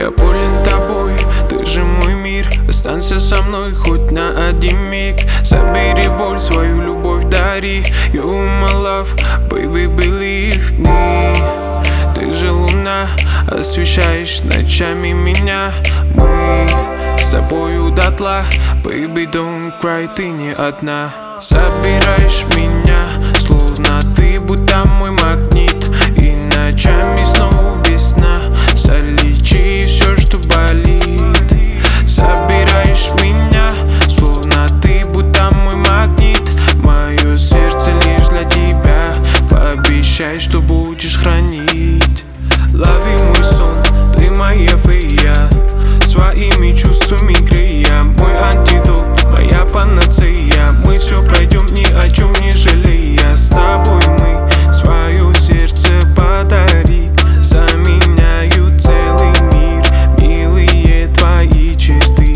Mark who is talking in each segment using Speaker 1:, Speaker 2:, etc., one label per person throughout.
Speaker 1: Я болен тобой, ты же мой мир. Останься со мной хоть на один миг. Забери боль, свою любовь дари. You my love, baby, believe me. Ты же луна, освещаешь ночами меня. Мы с тобою дотла, baby, don't cry, ты не одна. Забираешь меня, словно ты будто мой магнит. И ночами снова без сна залечи все, что болит. Забираешь меня, словно ты будто мой магнит. Мое сердце лишь для тебя. Пообещай, что будешь хранить. Лови мой сон, ты моя фея. Своими чувствами грея. Мой антидот, моя панацея. Мы все пройдем, ни о чем не жалея. С тобой мы свое сердце подари. Заменяю целый мир, милые твои черты.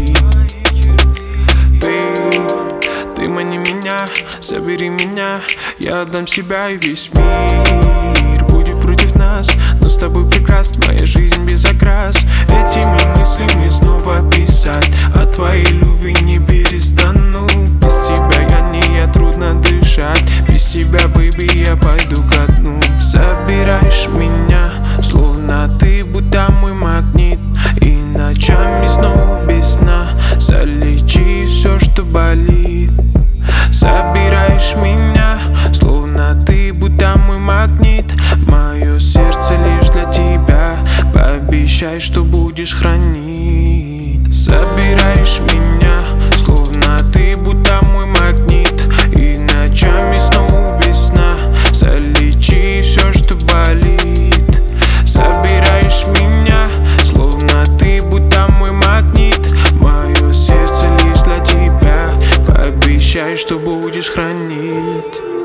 Speaker 1: Ты мани меня, забери меня. Я отдам себя и весь мир будет против нас, но с тобой прекрасна моя жизнь без окрас. Этими мыслями снова писать о твоей любви не перестану. Без тебя я трудно дышать. Без тебя, baby, я пойду ко дну. Забираешь меня, словно ты будто мой магнит. И ночами снова без сна залечи все, что болит. Забираешь меня, словно ты будто мой магнит. Мое сердце лишь для тебя. Пообещай, что будешь хранить. Забираешь меня, словно ты будто мой магнит. И ночами снова без сна залечи все, что болит. Забираешь меня, словно ты будто мой магнит. Мое сердце лишь для тебя. Пообещай, что будешь хранить.